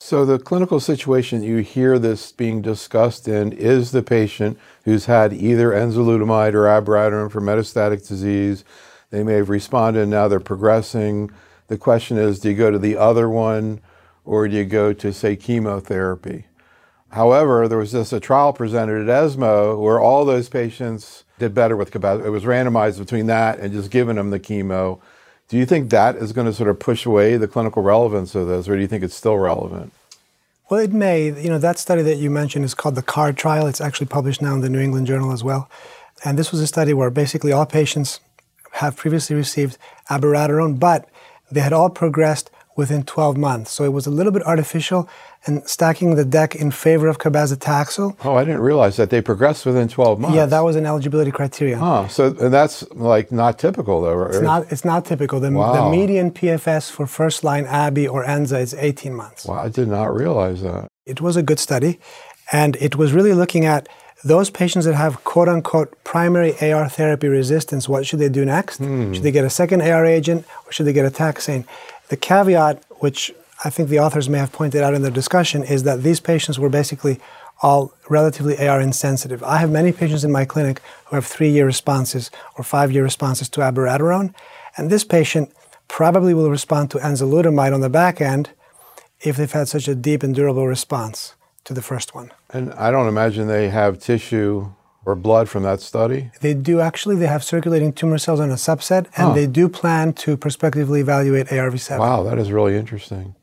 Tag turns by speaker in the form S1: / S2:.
S1: So the clinical situation you hear this being discussed in is the patient who's had either enzalutamide or abiraterone for metastatic disease. They may have responded, and now they're progressing. The question is, do you go to the other one, or do you go to, say, chemotherapy? However, there was just a trial presented at ESMO where all those patients did better with cabazitaxel. It was randomized between that and just giving them the chemo. Do you think that is going to sort of push away the clinical relevance of this, or do you think it's still relevant?
S2: Well, it may. That study that you mentioned is called the CARD trial. It's actually published now in the New England Journal as well. And this was a study where basically all patients have previously received abiraterone, but they had all progressed within 12 months. So it was a little bit artificial and stacking the deck in favor of cabazitaxel.
S1: Oh, I didn't realize that they progressed within 12 months.
S2: Yeah, that was an eligibility criterion.
S1: And that's like not typical though, right?
S2: It's not typical. The median PFS for first-line Abi or Enza is 18 months.
S1: Wow, I did not realize that.
S2: It was a good study, and it was really looking at those patients that have quote-unquote primary AR therapy resistance. What should they do next? Should they get a second AR agent, or should they get a taxane? The caveat, which I think the authors may have pointed out in their discussion, is that these patients were basically all relatively AR insensitive. I have many patients in my clinic who have 3-year responses or 5-year responses to abiraterone, and this patient probably will respond to enzalutamide on the back end if they've had such a deep and durable response to the first one.
S1: And I don't imagine they have tissue or blood from that study?
S2: They do actually. They have circulating tumor cells on a subset, and they do plan to prospectively evaluate AR-V7.
S1: Wow, that is really interesting.